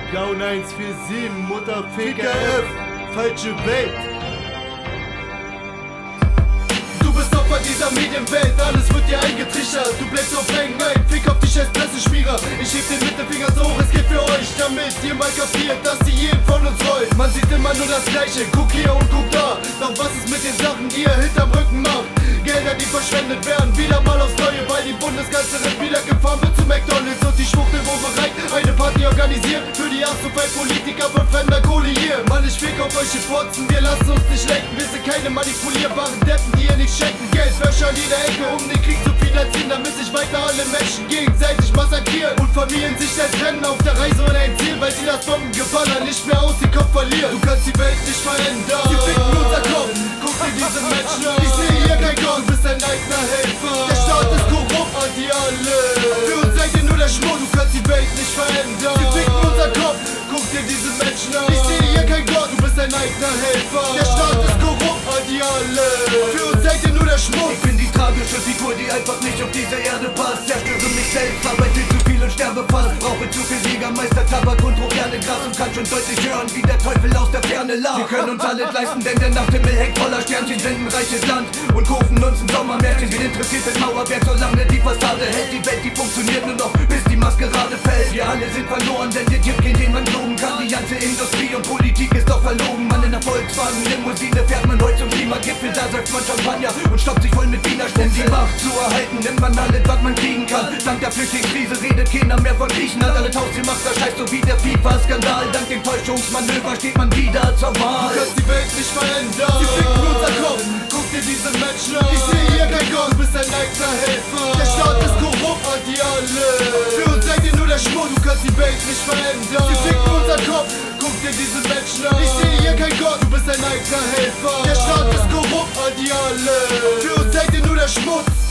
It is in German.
Clown 147, Mutter Ficker F, falsche Welt. Du bist Opfer dieser Medienwelt, alles wird dir eingetrichtert. Du bleibst auf Rängen, ein Fick auf die scheiß Presseschmierer. Ich heb den Mittelfinger so hoch, es geht für euch, damit ihr mal kapiert, dass sie jeden von uns rollt. Man sieht immer nur das Gleiche, guck hier und guck da. Doch was ist mit den Sachen, die ihr hinterm Rücken macht? Gelder, die verschwendet werden, wieder mal aufs Neue, weil die Bundeskanzlerin wieder gefahren wird zu McDonalds und die Schwuchtel wohl bereit eine Party organisiert für die Politiker von fremder Kohle hier. Mann, ich fick auf euch, ihr Fotzen, wir lassen uns nicht lenken. Wir sind keine manipulierbaren Deppen, die ihr nicht schenken. Geldwäscher an jeder Ecke, um den Krieg zu finanzieren, damit sich weiter alle Menschen gegenseitig massakrieren und Familien sich selbst trennen auf der Reise und ein Ziel, weil sie das Bombengeballer nicht mehr aus dem Kopf verlieren. Du kannst die Welt nicht verändern, sie ficken unser Kopf. Guck dir diese Menschen an, ich sehe hier kein Gott, du bist ein eigener Helfer. Der Staat ist korrupt, anti alle. Für uns seid ihr nur der Schmutz, du kannst die Welt nicht verändern. Sie ficken unser Kopf, guck dir diese Menschen an. Ich sehe hier kein Gott, du bist ein eigener Helfer. Der Staat ist korrupt, anti alle. Für uns seid ihr nur der Schmutz. Ich bin die tragische Figur, die einfach nicht auf diese Erde passt. Zerstöre mich selbst, arbeite zu viel und sterbe fast. Brauche zu viel Jägermeister, Tabak und gerne Gras und kann schon deutlich hören, wie der Teufel aus der Ferne lacht. Wir können uns alles leisten, denn der Nachthimmel hängt voller Sternchen, sind ein reiches Land und kaufen uns ein Sommermärchen. Wen interessiert das Mauerwerk, solange die Fassade hält? Die Welt, die funktioniert nur noch, bis die Maskerade fällt. Wir alle sind verloren, denn der Tipp, den man loben kann. Die ganze Industrie und Politik ist doch verlogen. Man in der Volkswagen Limousine fährt man heute zum Klimagipfel, da sagt man Champagner und stoppt sich voll mit Wiener Stempel. Um die Macht zu erhalten, nimmt man alles, was man kriegen kann. Dank der Flüchtlingskrise redet keiner mehr von Griechenland. Alle Haustiermacher scheißt so wie der FIFA-Skandal. Dank dem Täuschungsmanöver steht man wieder zur Wahl. Du kannst die Welt nicht verändern, sie ficken unser Kopf. Guck dir diese Menschen an, ich sehe hier kein Gott, du bist ein eigener Helfer. Der Staat ist korrupt, anti alle. Für uns seid ihr nur der Schmutz, du kannst die Welt nicht verändern. Sie ficken unser Kopf, guck dir diese Menschen an. Ich sehe hier kein Gott, du bist ein eigener Helfer. Der Staat ist korrupt, anti alle. Für uns seid ihr nur der Schmutz.